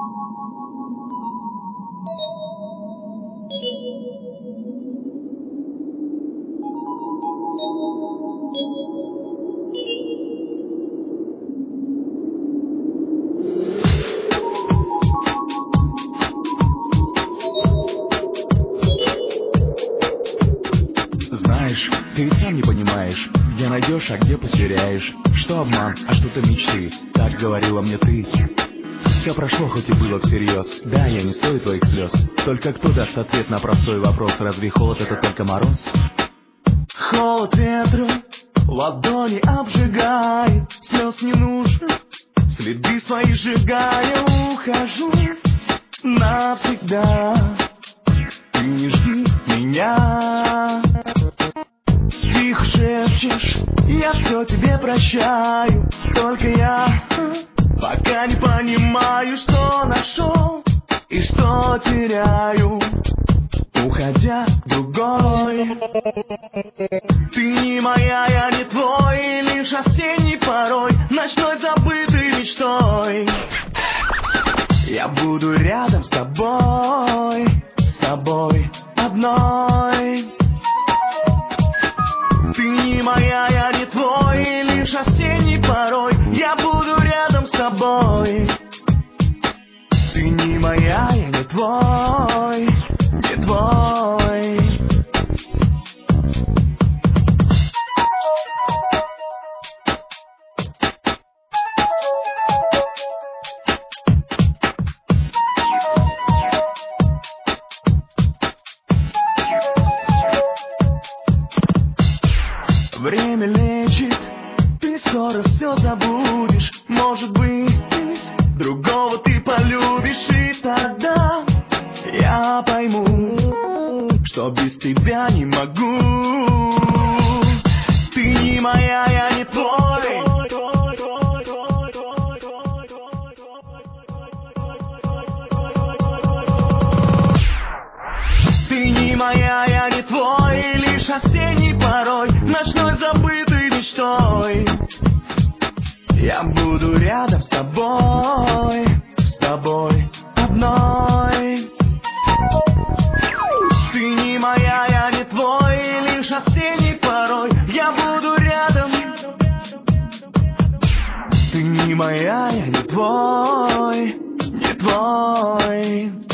Знаешь, ты ведь сам не понимаешь, где найдешь, а где потеряешь. Что обман, а что-то мечты, так говорила мне ты. Все прошло, хоть и было всерьез. Да, я не стою твоих слез. Только кто даст ответ на простой вопрос? Разве холод — это только мороз? Холод ветра ладони обжигает, слез не нужно, следы свои сжигая. Ухожу навсегда, ты не жди меня. Тихо шепчешь, я все тебе прощаю, только я пока не понимаю, что нашел и что теряю, уходя к другой. Ты не моя, я не твой, лишь осенний порой, ночной забытой мечтой. Я буду рядом с тобой одной. Ты не моя, я не твой, лишь осенний порой, я буду рядом с тобой. Ты не моя, я не твой, не твой. Время лечит, ты скоро все забудешь. Может быть, другого ты полюбишь, и тогда я пойму, что без тебя не могу. Ты не моя, я не твой. Ты не моя, я не твой, лишь осенний порой, ночной забытой мечтой. Я буду рядом с тобой одной. Ты не моя, я не твой, лишь осенний порой, я буду рядом. Ты не моя, я не твой, не твой.